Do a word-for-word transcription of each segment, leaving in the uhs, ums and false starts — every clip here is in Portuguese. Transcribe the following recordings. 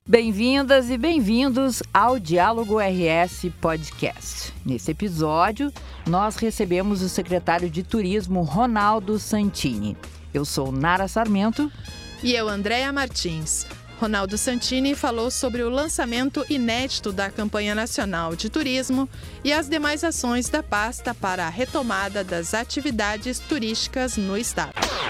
Bem-vindas e bem-vindos ao Diálogo R S Podcast. Nesse episódio, nós recebemos o secretário de Turismo, Ronaldo Santini. Eu sou Nara Sarmento. E eu, Andréa Martins. Ronaldo Santini falou sobre o lançamento inédito da Campanha Nacional de Turismo e as demais ações da pasta para a retomada das atividades turísticas no estado.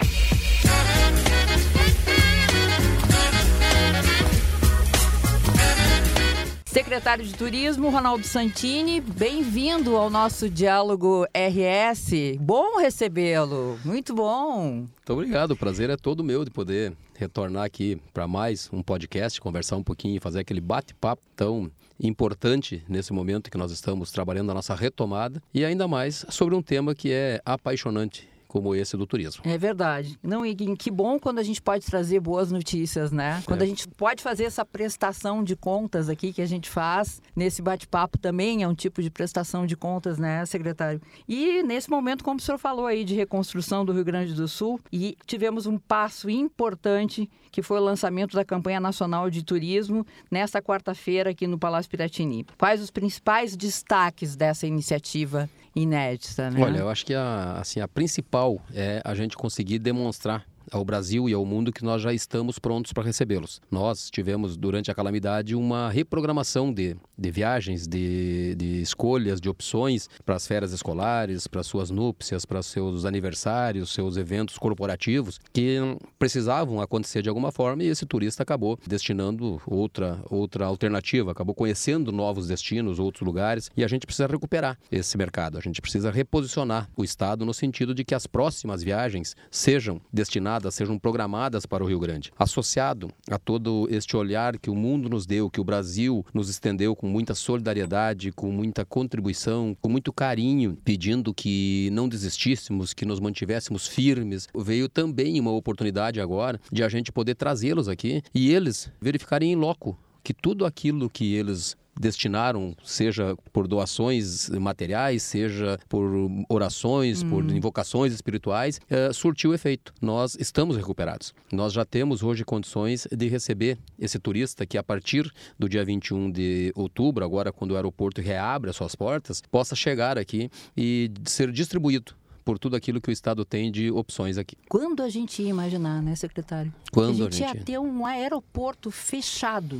Secretário de Turismo, Ronaldo Santini, bem-vindo ao nosso Diálogo R S. Bom recebê-lo, muito bom. Muito obrigado, o prazer é todo meu de poder retornar aqui para mais um podcast, conversar um pouquinho e fazer aquele bate-papo tão importante nesse momento que nós estamos trabalhando a nossa retomada e ainda mais sobre um tema que é apaixonante, como esse do turismo. É verdade. Não, e que bom quando a gente pode trazer boas notícias, né? Quando é. a gente pode fazer essa prestação de contas aqui que a gente faz nesse bate-papo também é um tipo de prestação de contas, né, secretário? E nesse momento, como o senhor falou aí, de reconstrução do Rio Grande do Sul, e tivemos um passo importante que foi o lançamento da Campanha Nacional de Turismo nesta quarta-feira aqui no Palácio Piratini. Quais os principais destaques dessa iniciativa inédita, né? Olha, eu acho que a, assim, a principal é a gente conseguir demonstrar ao Brasil e ao mundo que nós já estamos prontos para recebê-los. Nós tivemos, durante a calamidade, uma reprogramação de, de viagens, de, de escolhas, de opções para as férias escolares, para suas núpcias, para seus aniversários, seus eventos corporativos, que precisavam acontecer de alguma forma e esse turista acabou destinando outra, outra alternativa, acabou conhecendo novos destinos, outros lugares, e a gente precisa recuperar esse mercado, a gente precisa reposicionar o Estado no sentido de que as próximas viagens sejam destinadas sejam programadas para o Rio Grande. Associado a todo este olhar que o mundo nos deu, que o Brasil nos estendeu com muita solidariedade, com muita contribuição, com muito carinho, pedindo que não desistíssemos, que nos mantivéssemos firmes, veio também uma oportunidade agora de a gente poder trazê-los aqui e eles verificarem em loco que tudo aquilo que eles destinaram, seja por doações materiais, seja por orações, hum. por invocações espirituais, uh, surtiu efeito. Nós estamos recuperados. Nós já temos hoje condições de receber esse turista que a partir do dia vinte e um de outubro, agora quando o aeroporto reabre as suas portas, possa chegar aqui e ser distribuído por tudo aquilo que o Estado tem de opções aqui. Quando a gente ia imaginar, né, secretário? Quando a gente, a gente ia ter um aeroporto fechado.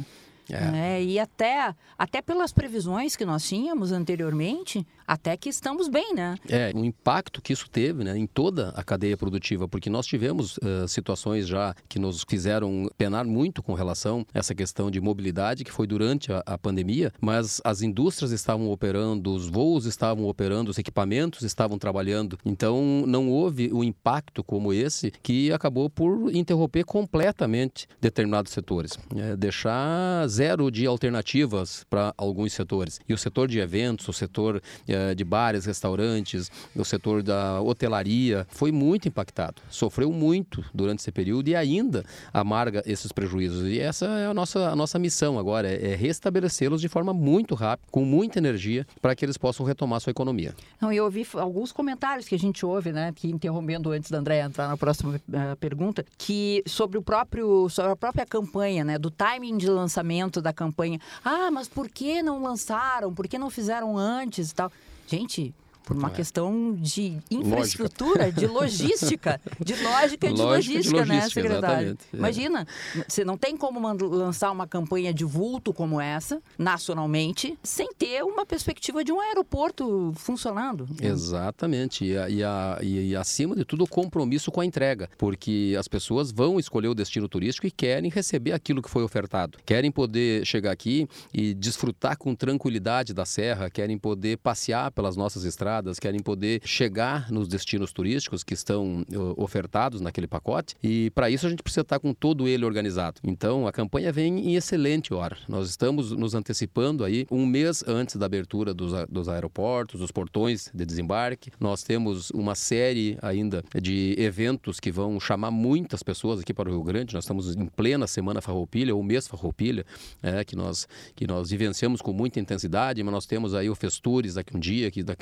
É. É, e até, até pelas previsões que nós tínhamos anteriormente, até que estamos bem, né? É, o impacto que isso teve, né, em toda a cadeia produtiva, porque nós tivemos uh, situações já que nos fizeram penar muito com relação a essa questão de mobilidade, que foi durante a, a pandemia, mas as indústrias estavam operando, os voos estavam operando, os equipamentos estavam trabalhando, então não houve um impacto como esse que acabou por interromper completamente determinados setores, é, deixar zero de alternativas para alguns setores. E o setor de eventos, o setor eh, de bares, restaurantes, o setor da hotelaria foi muito impactado. Sofreu muito durante esse período e ainda amarga esses prejuízos. E essa é a nossa, a nossa missão agora, é, é restabelecê-los de forma muito rápida, com muita energia, para que eles possam retomar sua economia. Não, eu ouvi alguns comentários que a gente ouve, né, que interrompendo antes da Andréa entrar na próxima uh, pergunta, que sobre o próprio, sobre a própria campanha, né, do timing de lançamento da campanha. Ah, mas por que não lançaram? Por que não fizeram antes e tal? Gente, por uma é. questão de infraestrutura, lógica. de logística, de lógica e de logística, de logística, né, secretário? Exatamente. Imagina, você não tem como lançar uma campanha de vulto como essa, nacionalmente, sem ter uma perspectiva de um aeroporto funcionando. Exatamente. E, a, e, a, e, e acima de tudo, o compromisso com a entrega, porque as pessoas vão escolher o destino turístico e querem receber aquilo que foi ofertado. Querem poder chegar aqui e desfrutar com tranquilidade da serra, querem poder passear pelas nossas estradas, querem poder chegar nos destinos turísticos que estão uh, ofertados naquele pacote e para isso a gente precisa estar com todo ele organizado. Então a campanha vem em excelente hora. Nós estamos nos antecipando aí um mês antes da abertura dos, dos aeroportos, dos portões de desembarque. Nós temos uma série ainda de eventos que vão chamar muitas pessoas aqui para o Rio Grande. Nós estamos em plena Semana Farroupilha, ou mês Farroupilha, é, que, nós, que nós vivenciamos com muita intensidade, mas nós temos aí o Festures daqui um dia, que daqui a poucos dias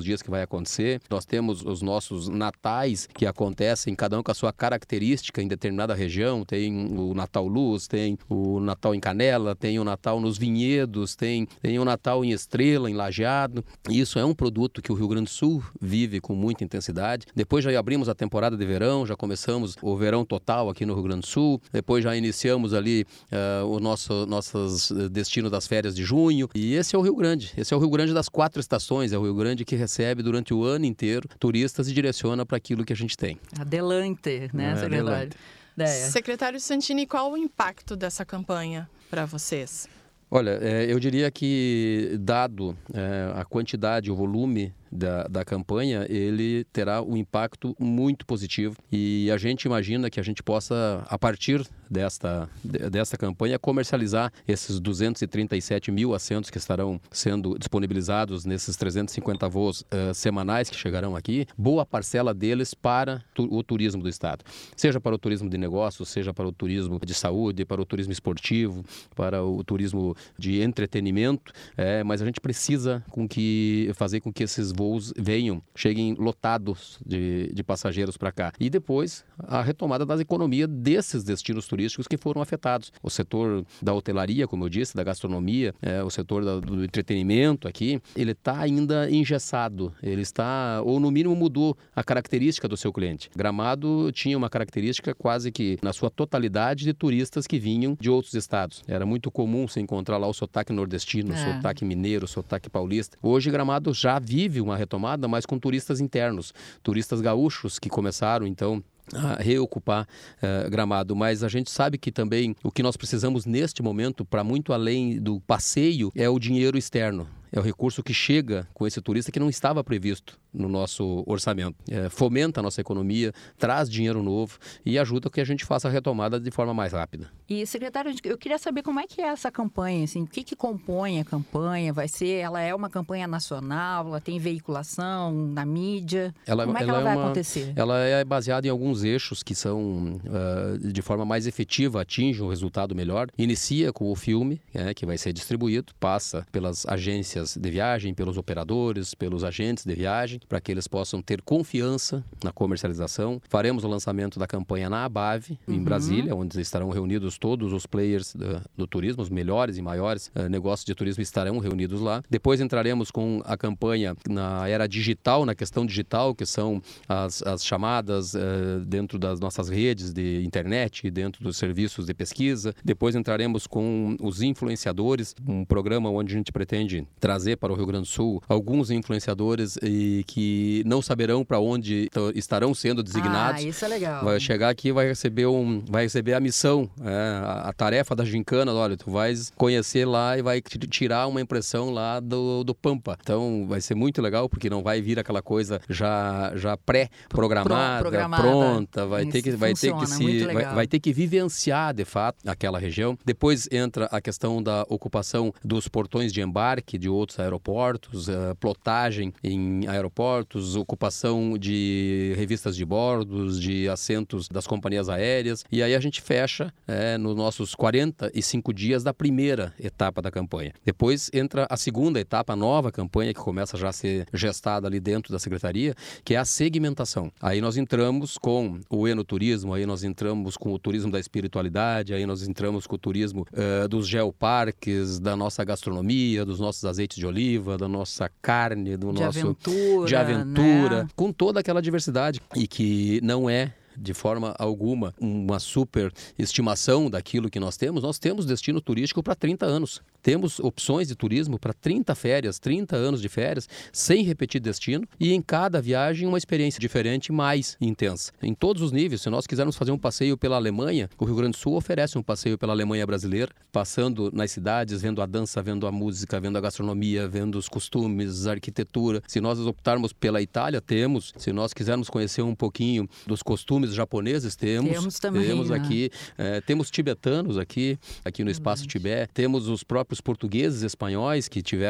dias que vai acontecer. Nós temos os nossos natais que acontecem, cada um com a sua característica em determinada região. Tem o Natal Luz, tem o Natal em Canela, tem o Natal nos Vinhedos, tem, tem o Natal em Estrela, em Lajeado. Isso é um produto que o Rio Grande do Sul vive com muita intensidade. Depois já abrimos a temporada de verão, já começamos o verão total aqui no Rio Grande do Sul. Depois já iniciamos ali uh, o nosso nossos destino das férias de junho. E esse é o Rio Grande. Esse é o Rio Grande das quatro estações. É o Rio Grande que recebe durante o ano inteiro turistas e direciona para aquilo que a gente tem. Adelante, né, é, secretário? adelante. É. Secretário Santini, qual o impacto dessa campanha para vocês? Olha, é, eu diria que, dado é, a quantidade, o volume da, da campanha, ele terá um impacto muito positivo. E a gente imagina que a gente possa, a partir desta, desta campanha, comercializar esses duzentos e trinta e sete mil assentos que estarão sendo disponibilizados nesses trezentos e cinquenta voos uh, semanais que chegarão aqui, boa parcela deles para tu, o turismo do Estado. Seja para o turismo de negócios, seja para o turismo de saúde, para o turismo esportivo, para o turismo de entretenimento, é, mas a gente precisa com que, fazer com que esses voos venham, cheguem lotados de, de passageiros para cá. E depois, a retomada das economias desses destinos turísticos que foram afetados. O setor da hotelaria, como eu disse, da gastronomia, é, o setor da, do entretenimento aqui, ele está ainda engessado. Ele está, ou no mínimo mudou a característica do seu cliente. Gramado tinha uma característica quase que, na sua totalidade, de turistas que vinham de outros estados. Era muito comum se encontrar lá o sotaque nordestino, o É. sotaque mineiro, o sotaque paulista. Hoje, Gramado já vive uma retomada, mas com turistas internos, turistas gaúchos que começaram, então, a reocupar uh, Gramado, mas a gente sabe que também o que nós precisamos neste momento, para muito além do passeio, é o dinheiro externo. É o recurso que chega com esse turista que não estava previsto no nosso orçamento. É, fomenta a nossa economia, traz dinheiro novo e ajuda que a gente faça a retomada de forma mais rápida. E, secretário, eu queria saber como é que é essa campanha, assim, o que, que compõe a campanha? Vai ser, ela é uma campanha nacional, ela tem veiculação na mídia? Ela, como é que ela ela, é vai uma, acontecer? Ela é baseada em alguns eixos que são, uh, de forma mais efetiva, atingem um resultado melhor. Inicia com o filme, é, que vai ser distribuído, passa pelas agências de viagem, pelos operadores, pelos agentes de viagem, para que eles possam ter confiança na comercialização. Faremos o lançamento da campanha na Abave, uhum. em Brasília, onde estarão reunidos todos os players do, do turismo, os melhores e maiores uh, negócios de turismo estarão reunidos lá. Depois entraremos com a campanha na era digital, na questão digital, que são as, as chamadas uh, dentro das nossas redes de internet, dentro dos serviços de pesquisa. Depois entraremos com os influenciadores, um programa onde a gente pretende trazer para o Rio Grande do Sul alguns influenciadores e que não saberão para onde estarão sendo designados. Ah, isso é legal. Vai chegar aqui e vai receber, um, vai receber a missão, é, a, a tarefa da gincana. Olha, tu vais conhecer lá e vai tirar uma impressão lá do, do Pampa. Então vai ser muito legal, porque não vai vir aquela coisa já, já pré-programada, programada. pronta. Vai ter que, vai ter Funciona, que se, vai, legal. vai ter que vivenciar de fato aquela região. Depois entra a questão da ocupação dos portões de embarque de outros aeroportos, uh, plotagem em aeroportos, ocupação de revistas de bordos, de assentos das companhias aéreas. E aí a gente fecha é, nos nossos quarenta e cinco dias da primeira etapa da campanha. Depois entra a segunda etapa, a nova campanha, que começa já a ser gestada ali dentro da Secretaria, que é a segmentação. Aí nós entramos com o enoturismo, aí nós entramos com o turismo da espiritualidade, aí nós entramos com o turismo uh, dos geoparques, da nossa gastronomia, dos nossos azeites de oliva, da nossa carne, do de nosso aventura, de aventura, né? Com toda aquela diversidade e que não é de forma alguma uma super estimação daquilo que nós temos. Nós temos destino turístico para trinta anos. Temos opções de turismo para trinta férias, trinta anos de férias, sem repetir destino, e em cada viagem uma experiência diferente, mais intensa. Em todos os níveis, se nós quisermos fazer um passeio pela Alemanha, o Rio Grande do Sul oferece um passeio pela Alemanha brasileira, passando nas cidades, vendo a dança, vendo a música, vendo a gastronomia, vendo os costumes, a arquitetura. Se nós optarmos pela Itália, temos. Se nós quisermos conhecer um pouquinho dos costumes japoneses, temos. Temos também, Temos né? aqui, é, temos tibetanos aqui, aqui no Espaço Tibete. Temos os próprios os portugueses, espanhóis que tiveram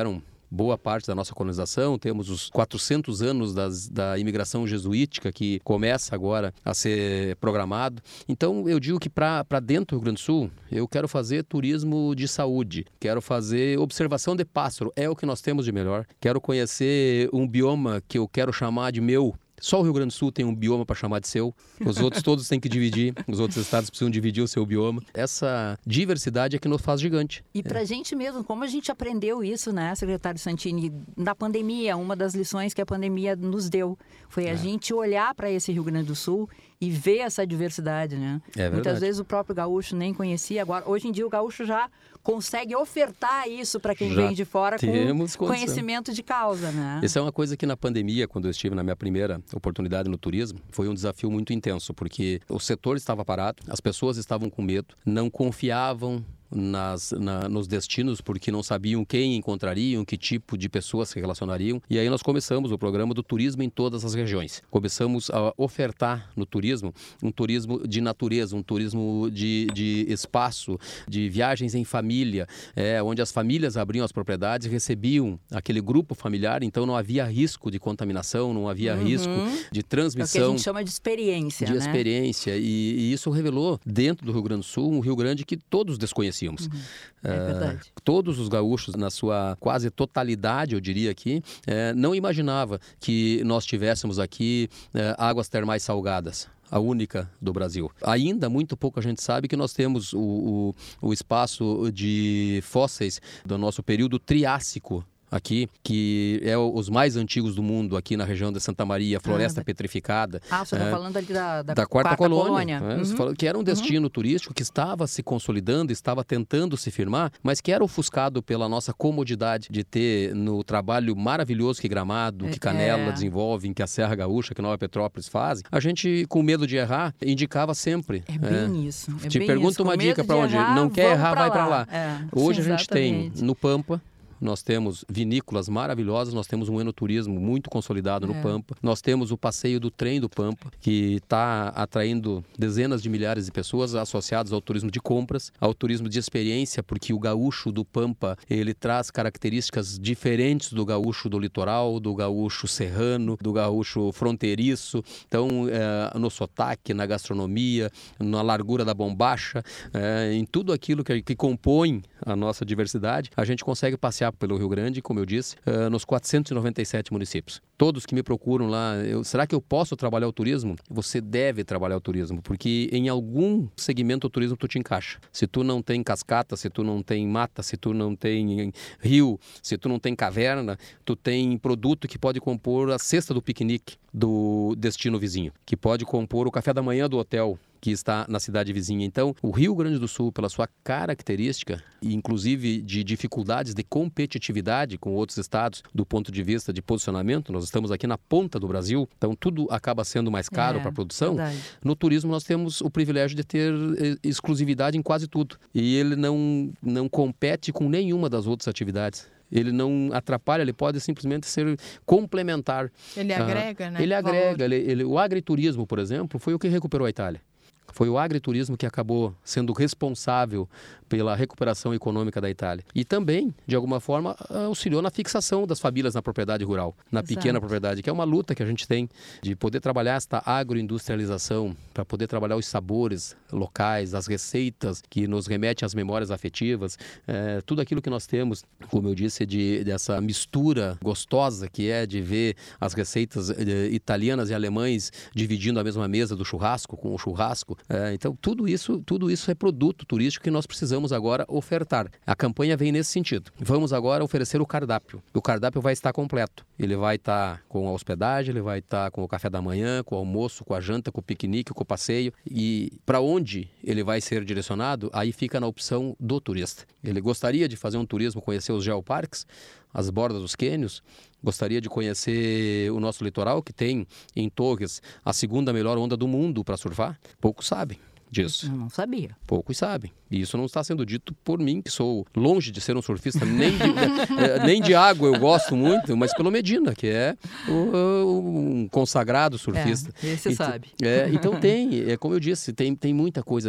boa parte da nossa colonização, temos os quatrocentos anos das, da imigração jesuítica que começa agora a ser programado. Então, eu digo que para dentro do Rio Grande do Sul, eu quero fazer turismo de saúde, quero fazer observação de pássaro, é o que nós temos de melhor. Quero conhecer um bioma que eu quero chamar de meu. Só o Rio Grande do Sul tem um bioma para chamar de seu. Os outros todos têm que dividir. Os outros estados precisam dividir o seu bioma. Essa diversidade é que nos faz gigante. E para a é. gente mesmo, como a gente aprendeu isso, né, secretário Santini, na pandemia, uma das lições que a pandemia nos deu foi a é. gente olhar para esse Rio Grande do Sul e ver essa diversidade, né? É Muitas vezes o próprio gaúcho nem conhecia. Agora, hoje em dia o gaúcho já consegue ofertar isso para quem já vem de fora com conhecimento de causa, né? Isso é uma coisa que na pandemia, quando eu estive na minha primeira oportunidade no turismo, foi um desafio muito intenso, porque o setor estava parado, as pessoas estavam com medo, não confiavam Nas, na, nos destinos, porque não sabiam quem encontrariam, que tipo de pessoas se relacionariam. E aí nós começamos o programa do turismo em todas as regiões. Começamos a ofertar no turismo um turismo de natureza, um turismo de, de espaço, de viagens em família, é, onde as famílias abriam as propriedades e recebiam aquele grupo familiar, então não havia risco de contaminação, não havia uhum. risco de transmissão. É o que a gente chama de experiência, De né? experiência. E, e isso revelou, dentro do Rio Grande do Sul, um Rio Grande que todos desconheciam. Uhum. É verdade. Uh, todos os gaúchos, na sua quase totalidade, eu diria aqui, uh, não imaginava que nós tivéssemos aqui uh, águas termais salgadas. A única do Brasil. Ainda muito pouco a gente sabe que nós temos o, o, o espaço de fósseis do nosso período Triássico aqui, que é os mais antigos do mundo aqui na região de Santa Maria, Floresta ah, Petrificada. Ah, você está é, falando ali da, da, da quarta, quarta colônia. colônia. É, uhum. Que era um destino uhum. turístico que estava se consolidando, estava tentando se firmar, mas que era ofuscado pela nossa comodidade de ter no trabalho maravilhoso que Gramado, que Canela é. desenvolvem, que a Serra Gaúcha, que Nova Petrópolis fazem. A gente, com medo de errar, indicava sempre. É bem é, isso. É te bem pergunto isso. uma Com dica para onde errar, não quer errar, pra vai para lá. É. Hoje Sim, a gente exatamente. tem no Pampa, nós temos vinícolas maravilhosas, nós temos um enoturismo muito consolidado no é. Pampa, nós temos o passeio do trem do Pampa, que está atraindo dezenas de milhares de pessoas associadas ao turismo de compras, ao turismo de experiência, porque o gaúcho do Pampa, ele traz características diferentes do gaúcho do litoral, do gaúcho serrano, do gaúcho fronteiriço, então é, no sotaque, na gastronomia, na largura da bombacha, é, em tudo aquilo que, que compõe a nossa diversidade, a gente consegue passear pelo Rio Grande, como eu disse, uh, nos quatrocentos e noventa e sete municípios. Todos que me procuram lá, eu, será que eu posso trabalhar o turismo? Você deve trabalhar o turismo, porque em algum segmento do turismo tu te encaixa. Se tu não tem cascata, se tu não tem mata, se tu não tem rio, se tu não tem caverna, tu tem produto que pode compor a cesta do piquenique do destino vizinho, que pode compor o café da manhã do hotel que está na cidade vizinha. Então, o Rio Grande do Sul, pela sua característica, e inclusive de dificuldades de competitividade com outros estados, do ponto de vista de posicionamento, nós estamos aqui na ponta do Brasil, então tudo acaba sendo mais caro é, para a produção. Verdade. No turismo nós temos o privilégio de ter exclusividade em quase tudo. E ele não, não compete com nenhuma das outras atividades. Ele não atrapalha, ele pode simplesmente ser complementar. Ele agrega, ah, né? Ele agrega. Ele, ele, o agriturismo, por exemplo, foi o que recuperou a Itália. Foi o agriturismo que acabou sendo responsável pela recuperação econômica da Itália. E também, de alguma forma, auxiliou na fixação das famílias na propriedade rural, na Exato. pequena propriedade, que é uma luta que a gente tem de poder trabalhar esta agroindustrialização, para poder trabalhar os sabores locais, as receitas que nos remetem às memórias afetivas, é, tudo aquilo que nós temos, como eu disse, de, dessa mistura gostosa que é de ver as receitas é, italianas e alemães dividindo a mesma mesa do churrasco, com o churrasco. É, então, tudo isso, tudo isso é produto turístico que nós precisamos agora ofertar. A campanha vem nesse sentido. Vamos agora oferecer o cardápio. O cardápio vai estar completo. Ele vai estar com a hospedagem, ele vai estar com o café da manhã, com o almoço, com a janta, com o piquenique, com o passeio. E para onde ele vai ser direcionado, aí fica na opção do turista. Ele gostaria de fazer um turismo, conhecer os geoparques, as bordas dos cânions, gostaria de conhecer o nosso litoral, que tem em Torres a segunda melhor onda do mundo para surfar. Poucos sabem disso. Eu não sabia. Poucos sabem. E isso não está sendo dito por mim, que sou longe de ser um surfista, nem de, é, nem de água eu gosto muito, mas pelo Medina, que é o, um consagrado surfista. É, esse então, sabe. É, então tem, é, como eu disse, tem, tem muita coisa aqui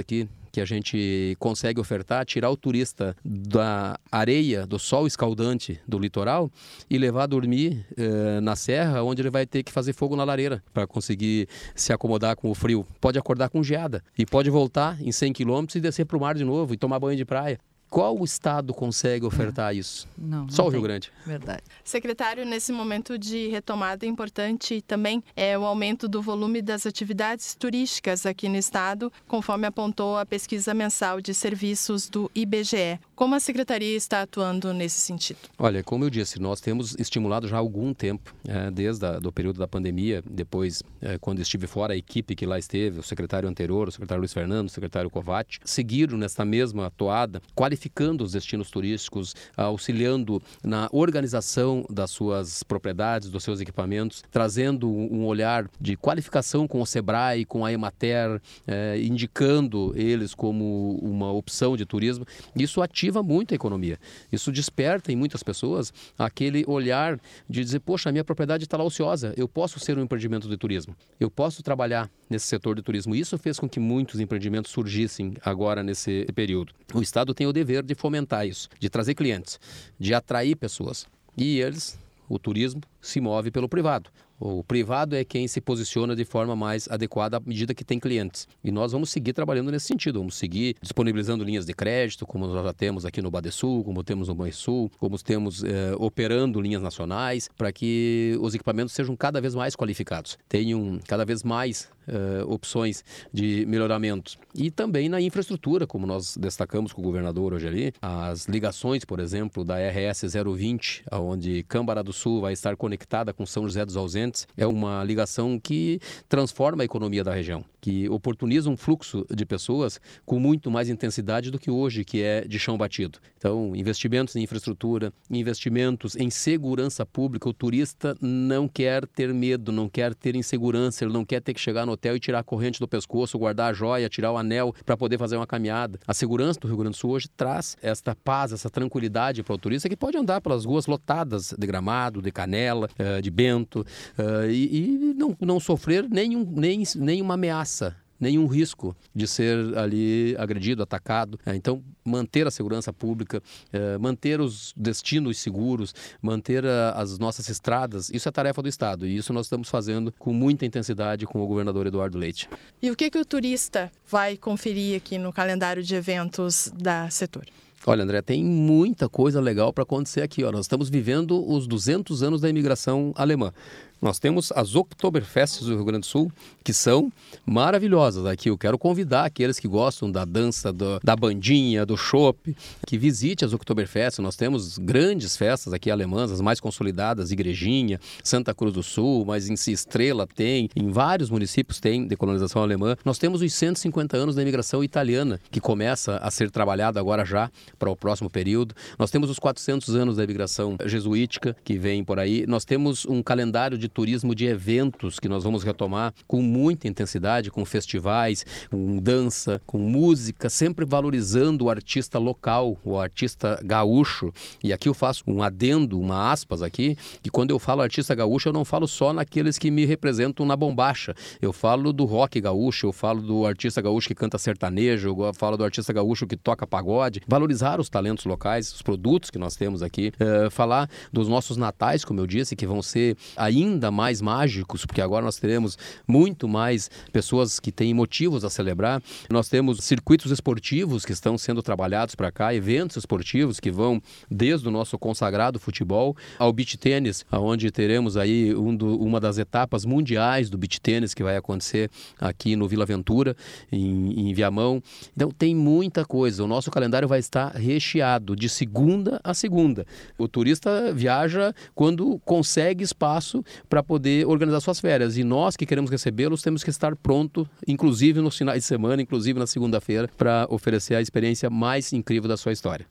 que a gente consegue ofertar, tirar o turista da areia, do sol escaldante do litoral e levar a dormir eh, na serra, onde ele vai ter que fazer fogo na lareira para conseguir se acomodar com o frio. Pode acordar com geada e pode voltar em cem quilômetros e descer para o mar de novo e tomar banho de praia. Qual estado consegue ofertar é. isso? Não, não Só o tem. Rio Grande. Verdade. Secretário, nesse momento de retomada importante também é o aumento do volume das atividades turísticas aqui no estado, conforme apontou a pesquisa mensal de serviços do I B G E. Como a Secretaria está atuando nesse sentido? Olha, como eu disse, nós temos estimulado já há algum tempo, é, desde o período da pandemia, depois, é, quando estive fora, a equipe que lá esteve, o secretário anterior, o secretário Luiz Fernando, o secretário Kovács, seguiram nessa mesma toada, qualificando os destinos turísticos, auxiliando na organização das suas propriedades, dos seus equipamentos, trazendo um olhar de qualificação com o SEBRAE, com a Emater, eh, indicando eles como uma opção de turismo. Isso ativa muito a economia. Isso desperta em muitas pessoas aquele olhar de dizer, poxa, a minha propriedade está lá ociosa, eu posso ser um empreendimento de turismo, eu posso trabalhar nesse setor de turismo. Isso fez com que muitos empreendimentos surgissem agora nesse período. O Estado tem o dever de fomentar isso, de trazer clientes, de atrair pessoas. E eles, o turismo, se move pelo privado. O privado é quem se posiciona de forma mais adequada à medida que tem clientes. E nós vamos seguir trabalhando nesse sentido. Vamos seguir disponibilizando linhas de crédito, como nós já temos aqui no Badesul, como temos no Banrisul, como temos eh, operando linhas nacionais, para que os equipamentos sejam cada vez mais qualificados. Tenham cada vez mais eh, opções de melhoramento. E também na infraestrutura, como nós destacamos com o governador hoje ali, as ligações, por exemplo, da R S zero vinte, onde Câmara do Sul vai estar conectada com São José dos Ausentes, é uma ligação que transforma a economia da região, que oportuniza um fluxo de pessoas com muito mais intensidade do que hoje, que é de chão batido. Então, investimentos em infraestrutura, investimentos em segurança pública. O turista não quer ter medo, não quer ter insegurança, ele não quer ter que chegar no hotel e tirar a corrente do pescoço, guardar a joia, tirar o anel para poder fazer uma caminhada. A segurança do Rio Grande do Sul hoje traz esta paz, essa tranquilidade para o turista que pode andar pelas ruas lotadas de Gramado, de Canela, de Bento, e, e não, não sofrer nenhum, nem, nenhuma ameaça, nenhum risco de ser ali agredido, atacado. Então, manter a segurança pública, manter os destinos seguros, manter as nossas estradas, isso é tarefa do Estado. E isso nós estamos fazendo com muita intensidade com o governador Eduardo Leite. E o que, que o turista vai conferir aqui no calendário de eventos da Setor? Olha, André, tem muita coisa legal para acontecer aqui. Ó. Nós estamos vivendo os duzentos anos da imigração alemã. Nós temos as Oktoberfests do Rio Grande do Sul, que são maravilhosas. Aqui eu quero convidar aqueles que gostam da dança, do, da bandinha, do chopp, que visite as Oktoberfests. Nós temos grandes festas aqui alemãs, as mais consolidadas, Igrejinha, Santa Cruz do Sul, mas em Estrela tem, em vários municípios tem decolonização alemã. Nós temos os cento e cinquenta anos da imigração italiana, que começa a ser trabalhado agora já para o próximo período. Nós temos os quatrocentos anos da imigração jesuítica, que vem por aí. Nós temos um calendário de turismo de eventos que nós vamos retomar com muita intensidade, com festivais, com dança, com música, sempre valorizando o artista local, o artista gaúcho. E aqui eu faço um adendo, uma aspas aqui, que quando eu falo artista gaúcho, eu não falo só naqueles que me representam na bombacha. Eu falo do rock gaúcho, eu falo do artista gaúcho que canta sertanejo, eu falo do artista gaúcho que toca pagode. Valorizar os talentos locais, os produtos que nós temos aqui. É, falar dos nossos natais, como eu disse, que vão ser ainda mais mágicos, porque agora nós teremos muito mais pessoas que têm motivos a celebrar. Nós temos circuitos esportivos que estão sendo trabalhados para cá, eventos esportivos que vão desde o nosso consagrado futebol ao beach tênis, onde teremos aí um do, uma das etapas mundiais do beach tênis que vai acontecer aqui no Vila Ventura, em, em Viamão. Então tem muita coisa. O nosso calendário vai estar recheado de segunda a segunda. O turista viaja quando consegue espaço para poder organizar suas férias. E nós que queremos recebê-los temos que estar pronto, inclusive nos finais de semana, inclusive na segunda-feira, para oferecer a experiência mais incrível da sua história.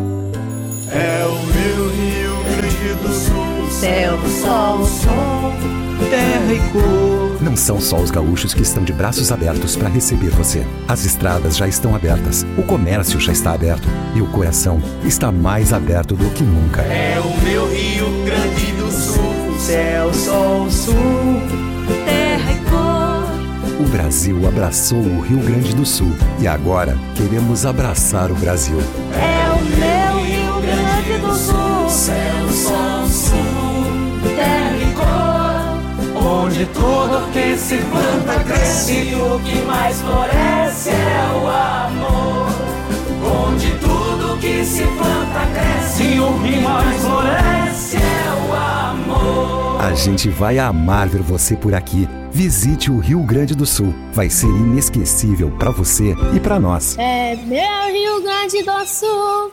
É o meu Rio Grande do Sul, céu, sol, sol, terra e cor. Não são só os gaúchos que estão de braços abertos para receber você. As estradas já estão abertas, o comércio já está aberto e o coração está mais aberto do que nunca. É o meu Rio Grande do Sul, céu, sol, sul, terra e cor. O Brasil abraçou o Rio Grande do Sul e agora queremos abraçar o Brasil. É o meu Rio Grande do Sul, céu, sol, sul, terra e cor, onde tudo que se planta cresce e o que mais floresce é o amor. Onde tudo que se planta cresce e o que mais floresce é o amor. A gente vai amar ver você por aqui. Visite o Rio Grande do Sul. Vai ser inesquecível para você e para nós. É meu Rio Grande do Sul.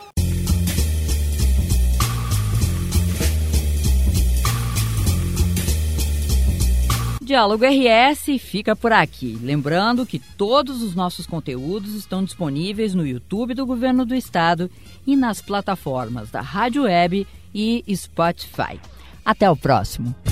Diálogo R S fica por aqui. Lembrando que todos os nossos conteúdos estão disponíveis no YouTube do Governo do Estado e nas plataformas da Rádio Web e Spotify. Até o próximo.